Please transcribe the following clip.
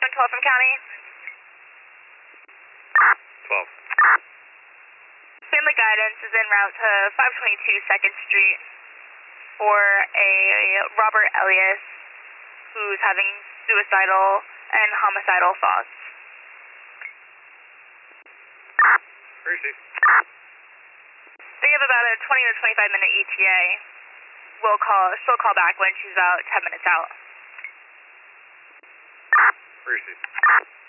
12 from County. 12. Family guidance is en route to 522 2nd Street for a Robert Elias who's having suicidal and homicidal thoughts. Where is she? They have about a 20 to 25 minute ETA. She'll call back when she's about 10 minutes out. Where is she?